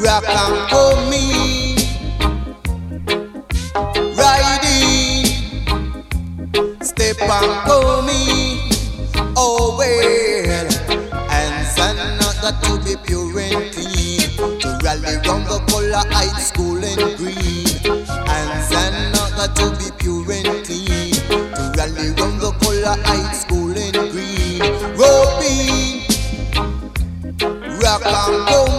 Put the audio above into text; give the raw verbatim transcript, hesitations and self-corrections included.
rock and coming, riding, step and coming. Oh well, hands and another to be pure and clean, to rally round the color high school and green. Hands and another to be pure and clean, to rally round the color high school and green. Roping, rock and roll.